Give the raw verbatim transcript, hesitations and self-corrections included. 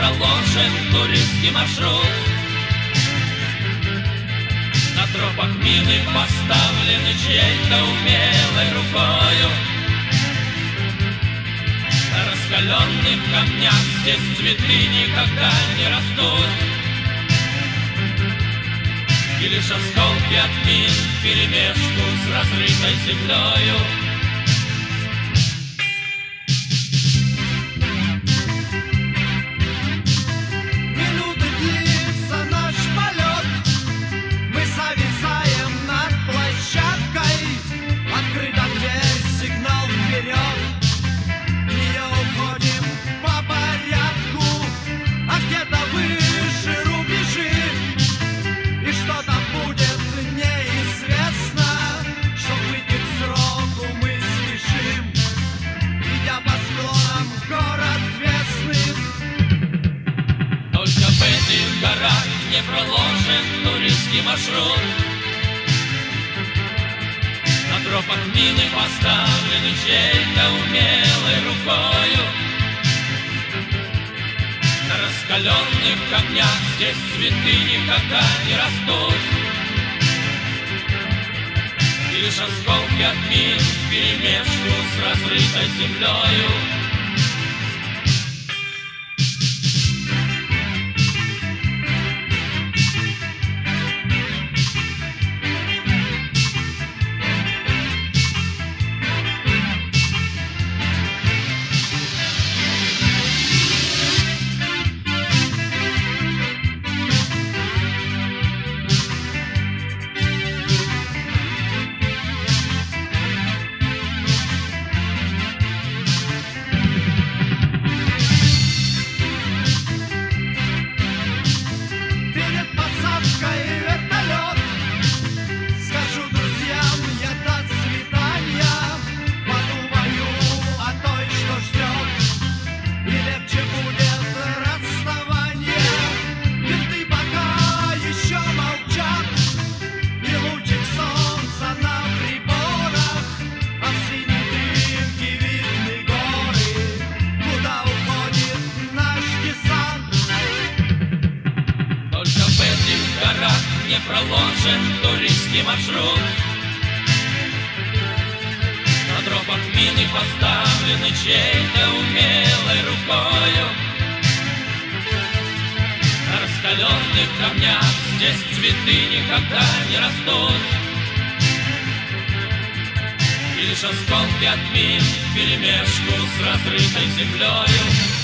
проложен туристский маршрут. На тропах мины поставлены чьей-то умелой рукою. На раскаленных камнях здесь цветы никогда не растут. И лишь осколки от мин вперемешку с разрытой землею. Минуты длится наш полет, мы зависаем над площадкой. Открыта дверь, сигнал вперед, в нее уходим по порядку. А где-то выше рубежи, и что там будет, неизвестно. Чтоб выйти к сроку, мы спешим, идя по склонам в город Весных. Только в этих горах не проложен туристский маршрут. На тропах мины поставлены чьей-то умелой рукою. На раскаленных камнях здесь цветы никогда не растут. И лишь осколки от мин вперемешку с разрытой землею. Перед посадкой вертолет, скажу друзьям я до свидания. Подумаю о той, что ждет, и легче будет расставание. Винты пока еще молчат, и лучик солнца на приборах, а в синей дымке видны горы, куда уходит наш десант. Только в этих горах не проложен туристский маршрут. На тропах мины поставлены чьей-то умелой рукою. На раскаленных камнях здесь цветы никогда не растут. И лишь осколки от мин вперемешку с разрытой землею.